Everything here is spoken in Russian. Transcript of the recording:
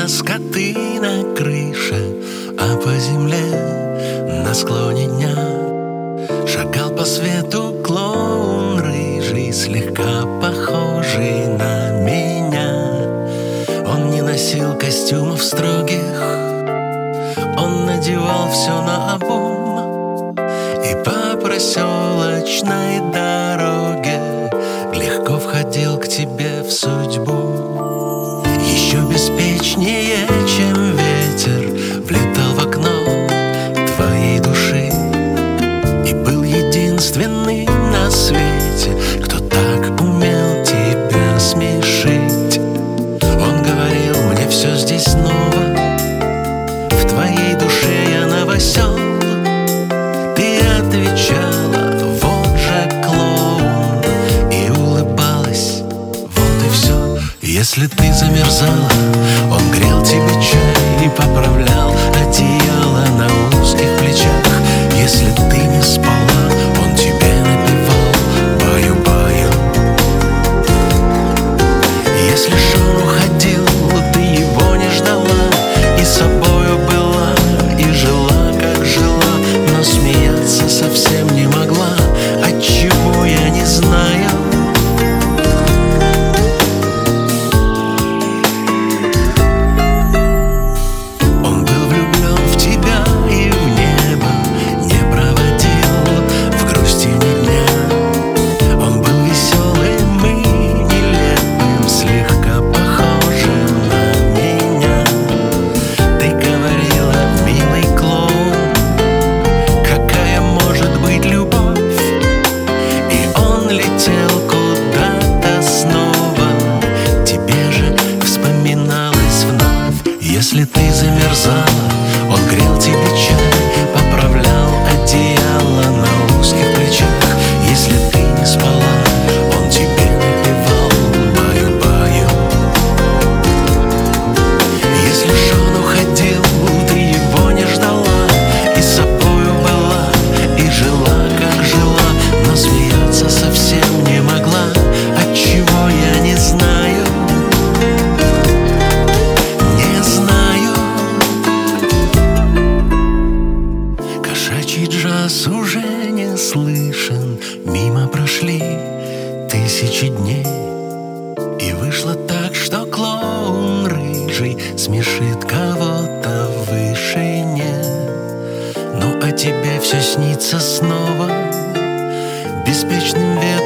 нас коты на крыше, а по земле на склоне дня шагал по свету клоун рыжий, слегка похожий на меня. Он не носил костюмов строгих, он надевал все наобум, и по проселочной дороге легко входил к тебе в судьбу. Еще беспечнее, чем ветер, влетал в окно твоей души и был единственный на свете, кто так умел тебя смешить. Он говорил мне: все здесь снова, в твоей душе я новосел. Ты отвечала: вот же клоун, и улыбалась: вот и все. Если ты замерзала, он грел тебе чай и поправлял одеяло на узких плечах. Если ты не спала, он тебе напевал баю-баю. Если Шон уходил, ты его не ждала, и собою была, и жила, как жила, но смеяться совсем не могла. Отчего, я не знаю. Он был влюблен в тебя и в небо не проводил в грусти ни дня. Он был веселым и нелепым, слегка похожим на меня. Ты говорила: милый клоун, какая может быть любовь? И он летел куда-то снова, тебе же вспоминалось вновь. Если ты замерзала, он грел тебе чай, поправлял одеяло на узких плечах. Если ты не спала, он тебе напевал баю-баю. Если Шон уходил, ты его не ждала, и собою была, и жила, как жила, но смеяться совсем не могла. Отчего, я не знаю. Не знаю. Кошачий джаз уже не слышен, мимо прошли тысячи дней, и вышло так, что клоун рыжий смешит кого-то в вышине. Ну а тебе все снится снова беспечным ветром